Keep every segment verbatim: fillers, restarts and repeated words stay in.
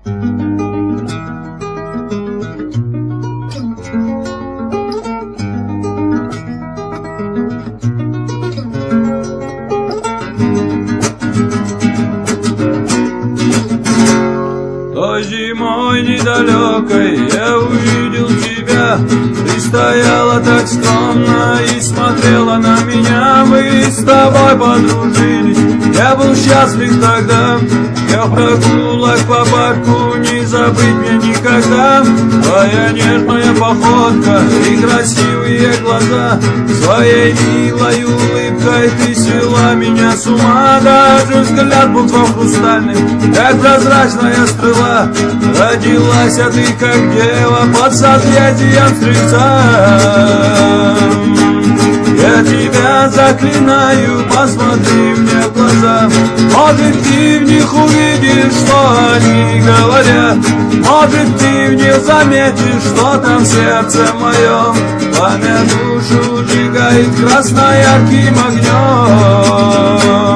Той зимой недалекой я увидел тебя. Ты стояла так скромно и смотрела на меня. Мы с тобой подружились, я был счастлив тогда. Я прогулок по парку, не забыть мне никогда. Твоя нежная походка и красивые глаза, своей милой улыбкой ты свела меня с ума. Даже взгляд был твой хрустальный, как прозрачная стрела. Родилась, а ты как дева под созвездием Стрельца. Я тебя заклинаю, посмотри мне в глаза. Может, ты в них увидишь, что они говорят. Может, ты в них заметишь, что там в сердце моем. Пламя душу сжигает красно-ярким огнем.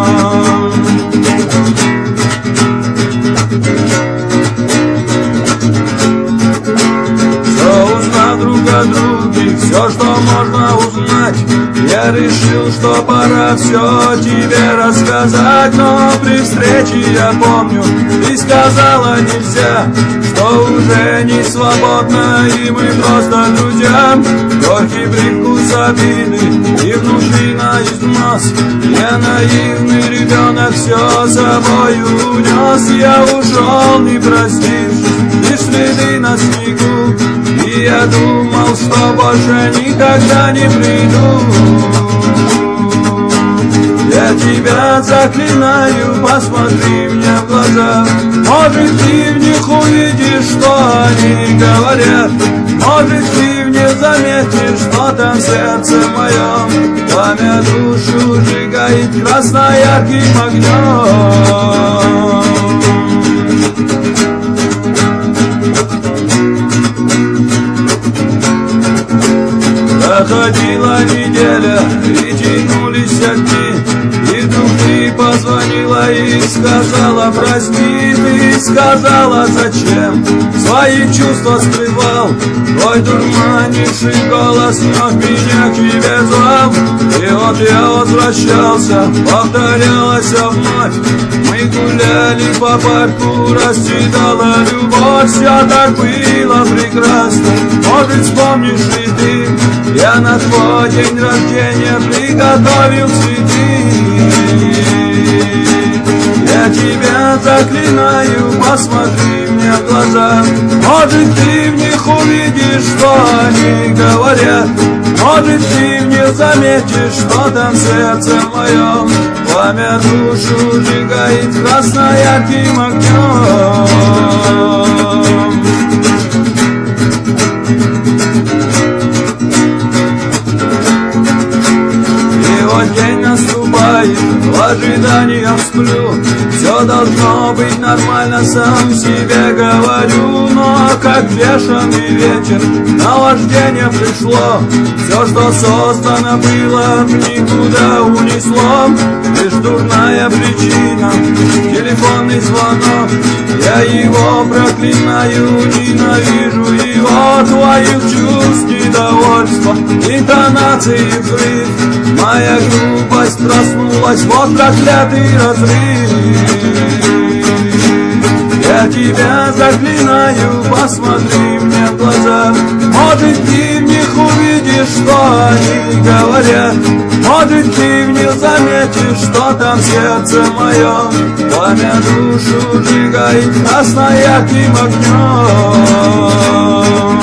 О друге, все, что можно узнать, я решил, что пора все тебе рассказать. Но при встрече, я помню, ты сказала нельзя, что уже не свободно, и мы просто друзья. Горький привкус обиды и внутри на износ. Я наивный ребенок все собою унес. Я ушел, не простившись, лишь следы на снегу. И я думал, что больше никогда не приду. Я тебя заклинаю, посмотри мне в глаза. Может, ты в них увидишь, что они говорят. Может, ты в них заметишь, что там в сердце моем. Пламя душу сжигает красно-ярким огнем. Проходила неделя и тянулись дни, и вдруг ты позвонила и сказала прости. Ты сказала зачем, свои чувства скрывал. Твой дурманивший голос вновь меня к тебе звал. И вот я возвращался, повторялась вновь. Мы гуляли по парку, расцветала любовь. Все так было прекрасно, может, вспомнишь и ты. Я на твой день рождения приготовил цветы. Я тебя заклинаю, посмотри мне в глаза. Может, ты в них увидишь, что они говорят. Может, ты в них заметишь, что там в сердце моем. Пламя душу сжигает красно-ярким огнем. День наступает, в ожиданиях сплю. Все должно быть нормально, сам себе говорю. Но как бешеный ветер наваждение пришло. Все, что создано было, никуда унесло. Лишь дурная причина, телефонный звонок. Я его проклинаю, ненавижу его. Твоих чувств недовольство, интонации взрыв. Моя грубость проснулась, вот проклятый разрыв. Я тебя заклинаю, посмотри мне в глаза. Может, ты в них увидишь, что они говорят. Может, ты в них заметишь, что там в сердце моем. Пламя душу сжигает красно-ярким огнем.